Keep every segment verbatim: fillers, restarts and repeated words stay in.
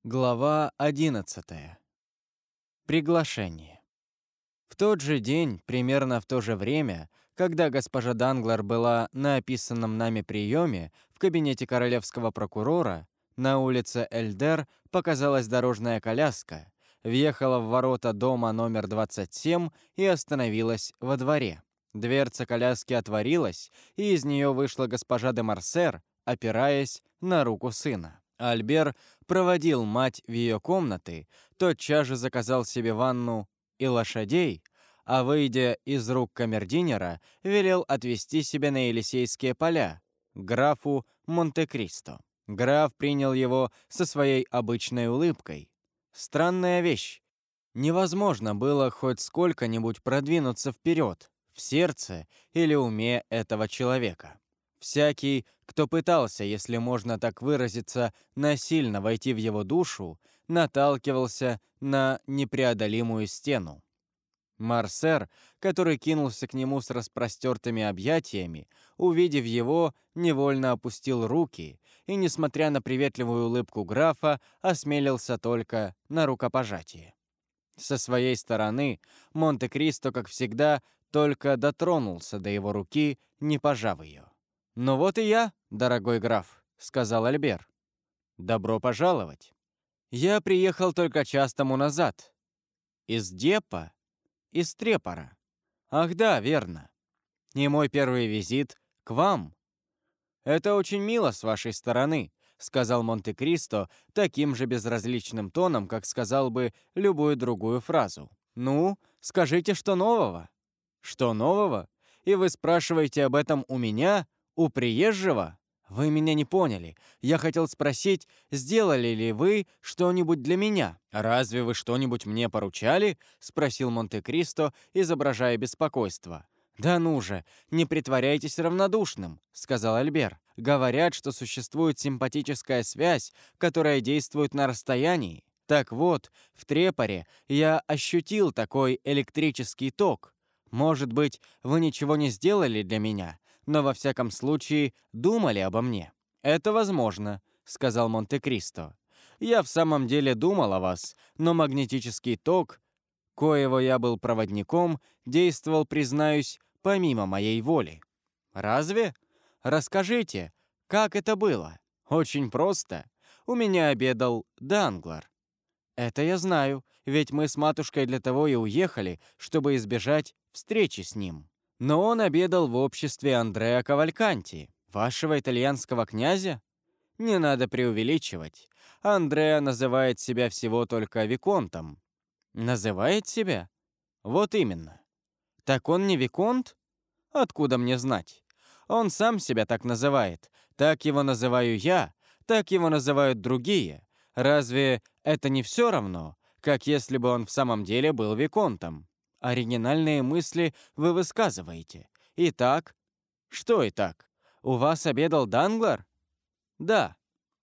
Глава одиннадцатая. Приглашение. В тот же день, примерно в то же время, когда госпожа Данглар была на описанном нами приеме в кабинете королевского прокурора, на улице Эльдер показалась дорожная коляска, въехала в ворота дома номер двадцать семь и остановилась во дворе. Дверца коляски отворилась, и из нее вышла госпожа де Марсер, опираясь на руку сына. Альбер проводил мать в ее комнаты, тотчас же заказал себе ванну и лошадей, а, выйдя из рук камердинера, велел отвезти себя на Елисейские поля, к графу Монте-Кристо. Граф принял его со своей обычной улыбкой. Странная вещь. Невозможно было хоть сколько-нибудь продвинуться вперед, в сердце или уме этого человека. Всякий, кто пытался, если можно так выразиться, насильно войти в его душу, наталкивался на непреодолимую стену. Марсер, который кинулся к нему с распростертыми объятиями, увидев его, невольно опустил руки и, несмотря на приветливую улыбку графа, осмелился только на рукопожатие. Со своей стороны Монте-Кристо, как всегда, только дотронулся до его руки, не пожав ее. «Ну вот и я, дорогой граф», — сказал Альбер. «Добро пожаловать. Я приехал только час тому назад. Из Депа? Из Трепора. Ах да, верно. И мой первый визит к вам. Это очень мило с вашей стороны», — сказал Монте-Кристо таким же безразличным тоном, как сказал бы любую другую фразу. «Ну, скажите, что нового?» «Что нового? И вы спрашиваете об этом у меня?» «У приезжего? Вы меня не поняли. Я хотел спросить, сделали ли вы что-нибудь для меня?» «Разве вы что-нибудь мне поручали?» — спросил Монте-Кристо, изображая беспокойство. «Да ну же, не притворяйтесь равнодушным», — сказал Альбер. «Говорят, что существует симпатическая связь, которая действует на расстоянии. Так вот, в Трепоре я ощутил такой электрический ток. Может быть, вы ничего не сделали для меня, но во всяком случае думали обо мне». «Это возможно», — сказал Монте-Кристо. «Я в самом деле думал о вас, но магнетический ток, коего я был проводником, действовал, признаюсь, помимо моей воли». «Разве? Расскажите, как это было?» «Очень просто. У меня обедал Данглар». «Это я знаю, ведь мы с матушкой для того и уехали, чтобы избежать встречи с ним». Но он обедал в обществе Андреа Кавальканти, вашего итальянского князя? Не надо преувеличивать. Андреа называет себя всего только виконтом. Называет себя? Вот именно. Так он не виконт? Откуда мне знать? Он сам себя так называет. Так его называю я, так его называют другие. Разве это не все равно, как если бы он в самом деле был виконтом? Оригинальные мысли вы высказываете. Итак? Что итак? У вас обедал Данглар? Да.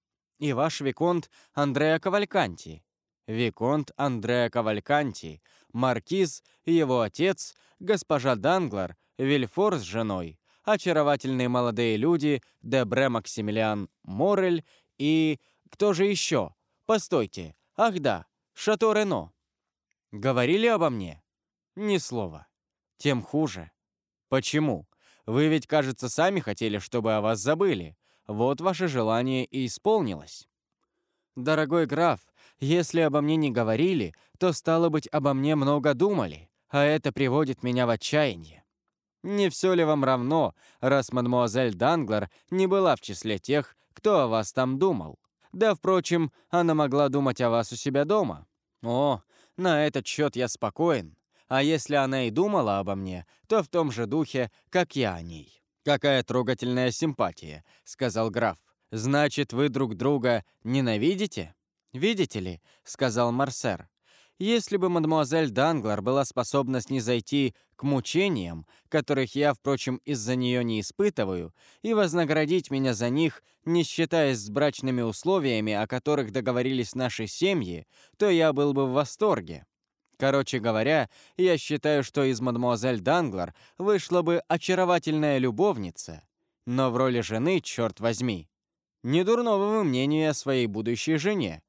И ваш виконт Андреа Кавальканти. Виконт Андреа Кавальканти, маркиз, его отец, госпожа Данглар, Вильфор с женой, очаровательные молодые люди Дебре Максимилиан Морель и... Кто же еще? Постойте. Ах да, Шато Рено. Говорили обо мне? Ни слова. Тем хуже. Почему? Вы ведь, кажется, сами хотели, чтобы о вас забыли. Вот ваше желание и исполнилось. Дорогой граф, если обо мне не говорили, то, стало быть, обо мне много думали, а это приводит меня в отчаяние. Не все ли вам равно, раз мадемуазель Данглар не была в числе тех, кто о вас там думал? Да, впрочем, она могла думать о вас у себя дома. О, на этот счет я спокоен. А если она и думала обо мне, то в том же духе, как я о ней. «Какая трогательная симпатия», — сказал граф. «Значит, вы друг друга ненавидите?» «Видите ли», — сказал Марсер, «если бы мадемуазель Данглар была способна снизойти к мучениям, которых я, впрочем, из-за нее не испытываю, и вознаградить меня за них, не считаясь с брачными условиями, о которых договорились наши семьи, то я был бы в восторге. Короче говоря, я считаю, что из мадемуазель Данглар вышла бы очаровательная любовница, но в роли жены, черт возьми. Не дурного вы мнения о своей будущей жене,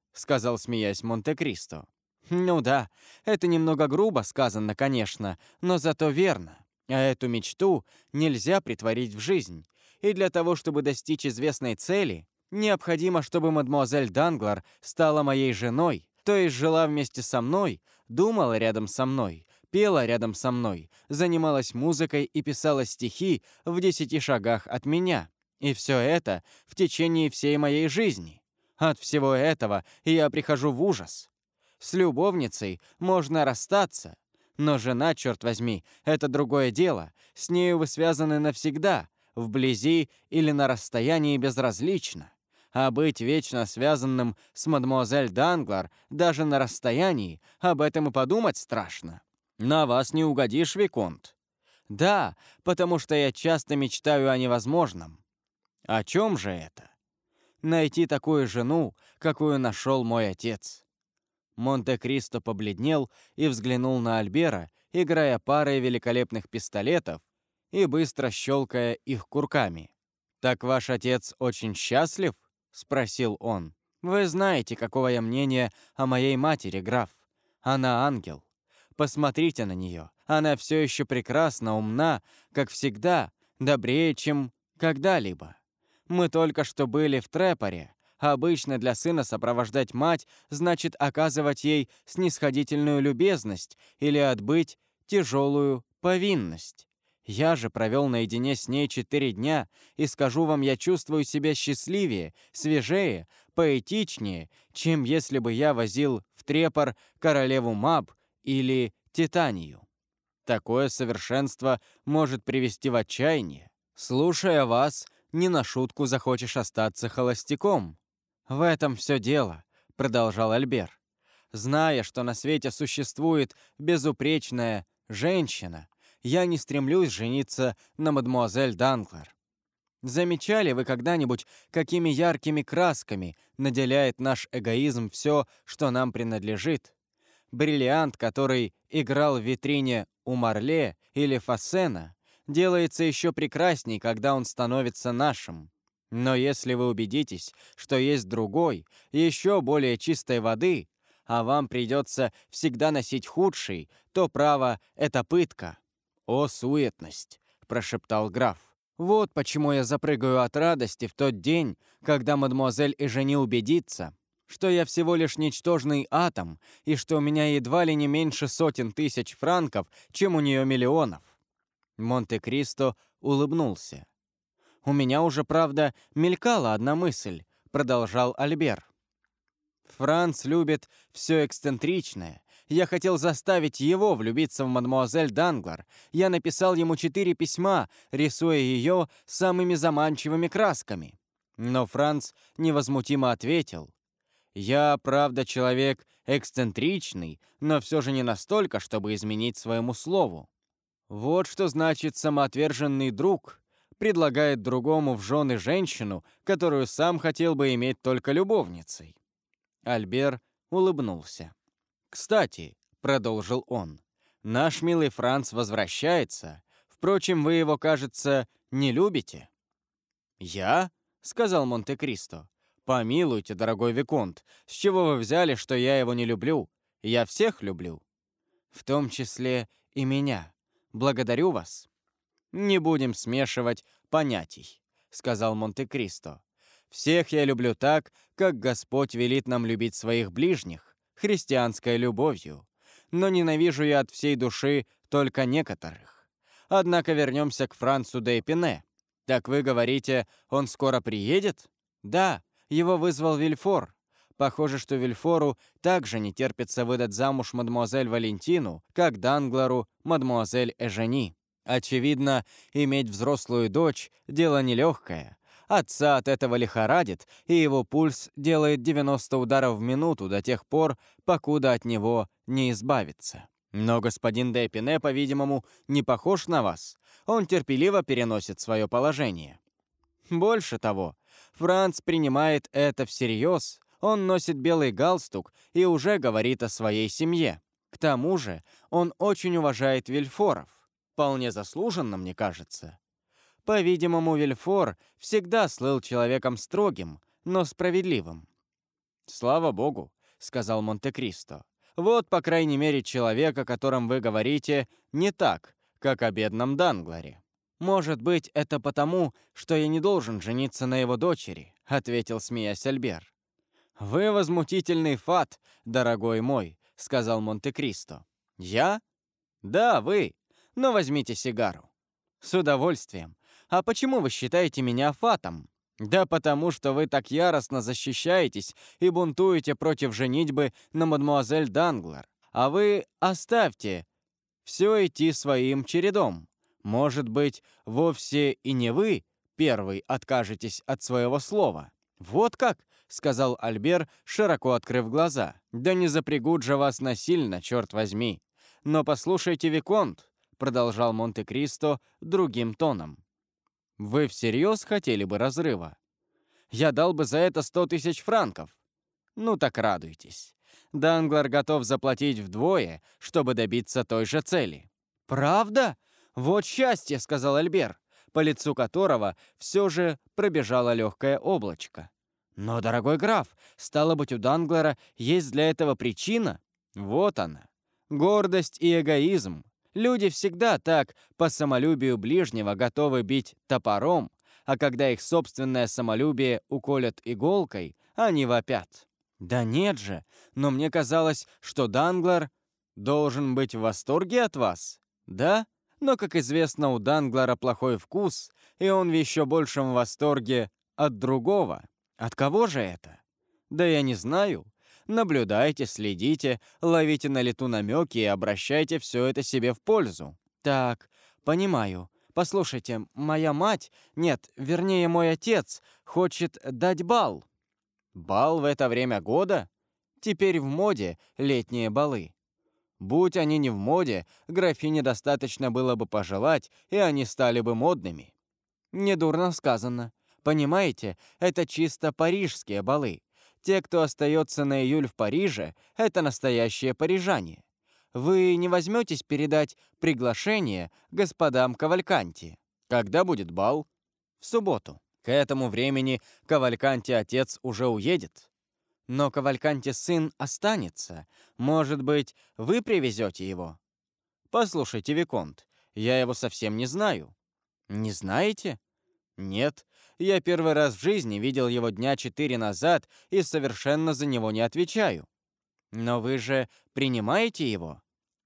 — сказал, смеясь, Монте-Кристо. «Ну да, это немного грубо сказано, конечно, но зато верно. А эту мечту нельзя притворить в жизнь. И для того, чтобы достичь известной цели, необходимо, чтобы мадемуазель Данглар стала моей женой, то есть жила вместе со мной, думала рядом со мной, пела рядом со мной, занималась музыкой и писала стихи в десяти шагах от меня. И все это в течение всей моей жизни. От всего этого я прихожу в ужас. С любовницей можно расстаться, но жена, черт возьми, это другое дело. С нею вы связаны навсегда, вблизи или на расстоянии безразлично. А быть вечно связанным с мадемуазель Данглар даже на расстоянии, об этом и подумать страшно. На вас не угодишь, виконт. Да, потому что я часто мечтаю о невозможном. О чем же это? Найти такую жену, какую нашел мой отец. Монте-Кристо побледнел и взглянул на Альбера, играя парой великолепных пистолетов и быстро щелкая их курками. «Так ваш отец очень счастлив?» — спросил он. «Вы знаете, какого я мнения о моей матери, граф. Она ангел. Посмотрите на нее. Она все еще прекрасна, умна, как всегда, добрее, чем когда-либо. Мы только что были в Трепоре. Обычно для сына сопровождать мать значит оказывать ей снисходительную любезность или отбыть тяжелую повинность. Я же провел наедине с ней четыре дня, и скажу вам, я чувствую себя счастливее, свежее, поэтичнее, чем если бы я возил в Трепор королеву Маб или Титанию. Такое совершенство может привести в отчаяние. Слушая вас, не на шутку захочешь остаться холостяком. «В этом все дело», — продолжал Альбер. «Зная, что на свете существует безупречная женщина, я не стремлюсь жениться на мадемуазель Данглар. Замечали вы когда-нибудь, какими яркими красками наделяет наш эгоизм все, что нам принадлежит? Бриллиант, который играл в витрине у Марле или Фассена, делается еще прекрасней, когда он становится нашим. Но если вы убедитесь, что есть другой, еще более чистой воды, а вам придется всегда носить худший, то, право, это пытка». «О, суетность!» — прошептал граф. «Вот почему я запрыгаю от радости в тот день, когда мадемуазель Эжени убедится, что я всего лишь ничтожный атом и что у меня едва ли не меньше сотен тысяч франков, чем у нее миллионов». Монте-Кристо улыбнулся. «У меня уже, правда, мелькала одна мысль», — продолжал Альбер. «Франц любит все эксцентричное. Я хотел заставить его влюбиться в мадемуазель Данглар. Я написал ему четыре письма, рисуя ее самыми заманчивыми красками. Но Франц невозмутимо ответил: «Я, правда, человек эксцентричный, но все же не настолько, чтобы изменить своему слову». Вот что значит самоотверженный друг предлагает другому в жены женщину, которую сам хотел бы иметь только любовницей. Альбер улыбнулся. «Кстати», — продолжил он, — «наш милый Франц возвращается. Впрочем, вы его, кажется, не любите». «Я?» — сказал Монте-Кристо. «Помилуйте, дорогой виконт, с чего вы взяли, что я его не люблю? Я всех люблю». «В том числе и меня. Благодарю вас». «Не будем смешивать понятий», — сказал Монте-Кристо. «Всех я люблю так, как Господь велит нам любить своих ближних, христианской любовью. Но ненавижу я от всей души только некоторых. Однако вернемся к Францу де Эпине. Так вы говорите, он скоро приедет?» «Да, его вызвал Вильфор. Похоже, что Вильфору также не терпится выдать замуж мадемуазель Валентину, как Данглару мадемуазель Эжени. Очевидно, иметь взрослую дочь — дело нелегкое. Отца от этого лихорадит, и его пульс делает девяносто ударов в минуту до тех пор, покуда от него не избавится. Но господин де Эпине, по-видимому, не похож на вас. Он терпеливо переносит свое положение. Больше того, Франц принимает это всерьез. Он носит белый галстук и уже говорит о своей семье. К тому же он очень уважает Вильфоров. Вполне заслуженно, мне кажется. По-видимому, Вильфор всегда слыл человеком строгим, но справедливым. «Слава богу», — сказал Монте-Кристо. «Вот, по крайней мере, человек, о котором вы говорите, не так, как о бедном Дангларе». «Может быть, это потому, что я не должен жениться на его дочери», — ответил, смеясь, Альбер. «Вы возмутительный фат, дорогой мой», — сказал Монте-Кристо. «Я? Да, вы. Но возьмите сигару». «С удовольствием. А почему вы считаете меня фатом?» «Да потому, что вы так яростно защищаетесь и бунтуете против женитьбы на мадемуазель Данглар. А вы оставьте все идти своим чередом. Может быть, вовсе и не вы первый откажетесь от своего слова». «Вот как?» — сказал Альбер, широко открыв глаза. «Да не запрягут же вас насильно, черт возьми. Но послушайте, Виконт», — продолжал Монте-Кристо другим тоном. «Вы всерьез хотели бы разрыва? Я дал бы за это сто тысяч франков. Ну так радуйтесь. Данглар готов заплатить вдвое, чтобы добиться той же цели». «Правда? Вот счастье», — сказал Альбер, по лицу которого все же пробежало легкое облачко. «Но, дорогой граф, стало быть, у Данглара есть для этого причина?» «Вот она. Гордость и эгоизм. Люди всегда так по самолюбию ближнего готовы бить топором, а когда их собственное самолюбие уколят иголкой, они вопят. Да нет же, но мне казалось, что Данглар должен быть в восторге от вас, да? Но, как известно, у Данглара плохой вкус, и он в еще большем восторге от другого. От кого же это? Да я не знаю. Наблюдайте, следите, ловите на лету намеки и обращайте все это себе в пользу. Так, понимаю. Послушайте, моя мать, нет, вернее, мой отец, хочет дать бал. Бал в это время года? Теперь в моде летние балы. Будь они не в моде, графине достаточно было бы пожелать, и они стали бы модными. Недурно сказано. Понимаете, это чисто парижские балы. Те, кто остается на июль в Париже, это настоящие парижане. Вы не возьметесь передать приглашение господам Кавальканти? Когда будет бал? В субботу. К этому времени Кавальканти отец уже уедет. Но Кавальканти сын останется. Может быть, вы привезете его? Послушайте, Виконт, я его совсем не знаю. Не знаете? Нет, я первый раз в жизни видел его дня четыре назад и совершенно за него не отвечаю. Но вы же принимаете его?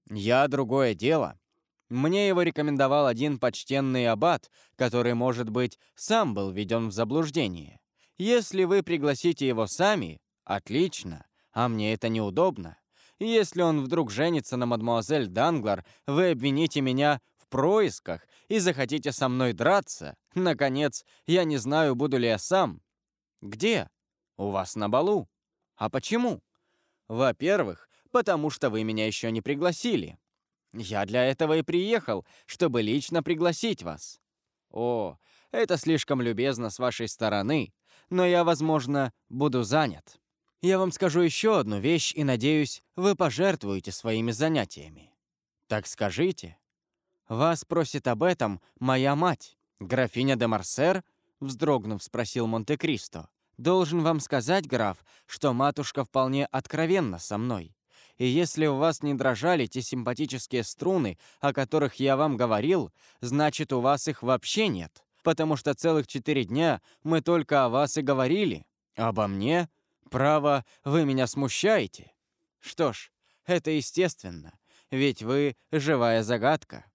Я другое дело. Мне его рекомендовал один почтенный аббат, который, может быть, сам был введен в заблуждение. Если вы пригласите его сами, отлично, а мне это неудобно. Если он вдруг женится на мадемуазель Данглар, вы обвините меня в происках и захотите со мной драться. Наконец, я не знаю, буду ли я сам. Где? У вас на балу. А почему? Во-первых, потому что вы меня еще не пригласили. Я для этого и приехал, чтобы лично пригласить вас. О, это слишком любезно с вашей стороны, но я, возможно, буду занят. Я вам скажу еще одну вещь, и, надеюсь, вы пожертвуете своими занятиями. Так скажите. Вас просит об этом моя мать, графиня де Марсер, вздрогнув, спросил Монте-Кристо. Должен вам сказать, граф, что матушка вполне откровенна со мной. И если у вас не дрожали те симпатические струны, о которых я вам говорил, значит, у вас их вообще нет, потому что целых четыре дня мы только о вас и говорили. Обо мне? Право, вы меня смущаете. Что ж, это естественно, ведь вы живая загадка.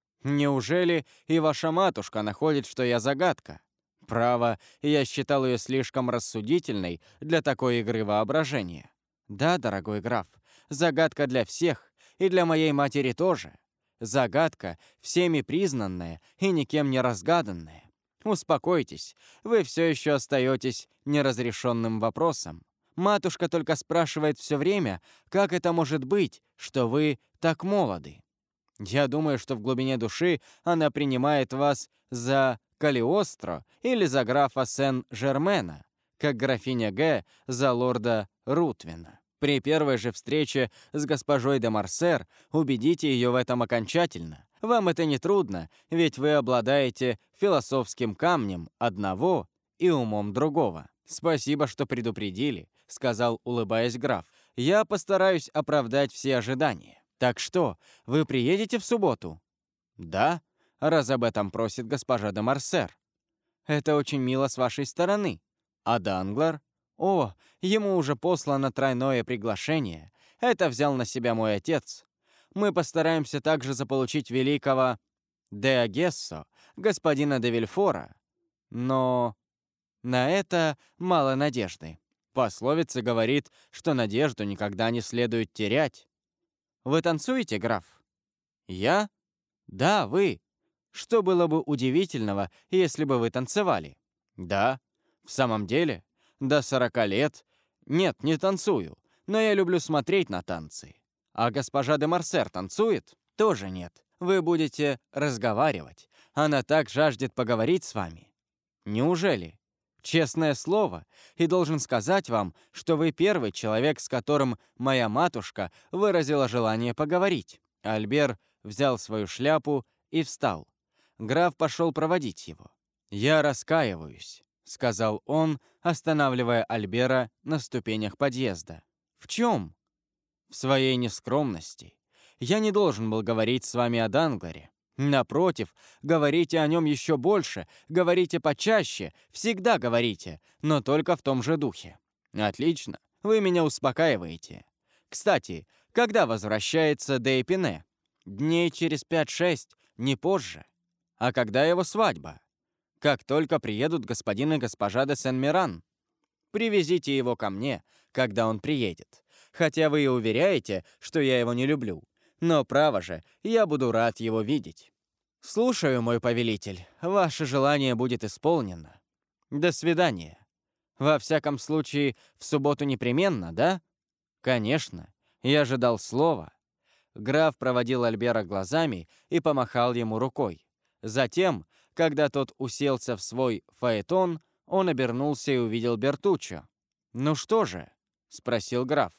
Неужели и ваша матушка находит, что я загадка? Право, я считал ее слишком рассудительной для такой игры воображения. Да, дорогой граф, загадка для всех, и для моей матери тоже. Загадка, всеми признанная и никем не разгаданная. Успокойтесь, вы все еще остаетесь неразрешенным вопросом. Матушка только спрашивает все время, как это может быть, что вы так молоды. Я думаю, что в глубине души она принимает вас за Калиостро или за графа Сен-Жермена, как графиня Г. за лорда Рутвина. При первой же встрече с госпожой де Марсер убедите ее в этом окончательно. Вам это не трудно, ведь вы обладаете философским камнем одного и умом другого. Спасибо, что предупредили. сказал, улыбаясь граф. «Я постараюсь оправдать все ожидания. Так что, вы приедете в субботу?» «Да, раз об этом просит госпожа де Марсер». «Это очень мило с вашей стороны. А Данглар?» «О, ему уже послано тройное приглашение. Это взял на себя мой отец. Мы постараемся также заполучить великого де Агессо, господина де Вильфора. Но на это мало надежды. Пословица говорит, что надежду никогда не следует терять. Вы танцуете, граф?» «Я? Да, вы. Что было бы удивительного, если бы вы танцевали?» «Да, в самом деле, до сорока лет. Нет, не танцую, но я люблю смотреть на танцы. А госпожа де Марсер танцует? Тоже нет. Вы будете разговаривать. Она так жаждет поговорить с вами». «Неужели?» «Честное слово, и должен сказать вам, что вы первый человек, с которым моя матушка выразила желание поговорить». Альбер взял свою шляпу и встал. Граф пошел проводить его. «Я раскаиваюсь», — сказал он, останавливая Альбера на ступенях подъезда. «В чем?» «В своей нескромности. Я не должен был говорить с вами о Дангларе. Напротив, говорите о нем еще больше, говорите почаще, всегда говорите, но только в том же духе. Отлично, вы меня успокаиваете. Кстати, когда возвращается де Эпине? Дней через пять-шесть, не позже. А когда его свадьба? Как только приедут господин и госпожа де Сен-Миран. Привезите его ко мне, когда он приедет. Хотя вы и уверяете, что я его не люблю. Но, право же, я буду рад его видеть». «Слушаю, мой повелитель. Ваше желание будет исполнено. До свидания. Во всяком случае, в субботу непременно, да?» «Конечно. Я же дал слово». Граф проводил Альбера глазами и помахал ему рукой. Затем, когда тот уселся в свой фаэтон, он обернулся и увидел Бертуччо. «Ну что же?» — спросил граф.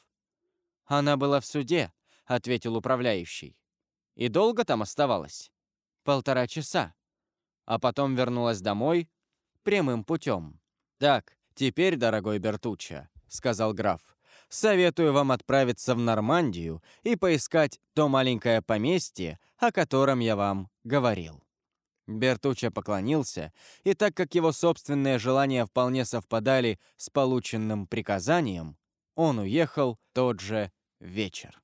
«Она была в суде», — ответил управляющий. «И долго там оставалась?» «Полтора часа. А потом вернулась домой прямым путем». «Так, теперь, дорогой Бертуччо», — сказал граф, «советую вам отправиться в Нормандию и поискать то маленькое поместье, о котором я вам говорил». Бертуччо поклонился, и так как его собственные желания вполне совпадали с полученным приказанием, он уехал тот же вечер.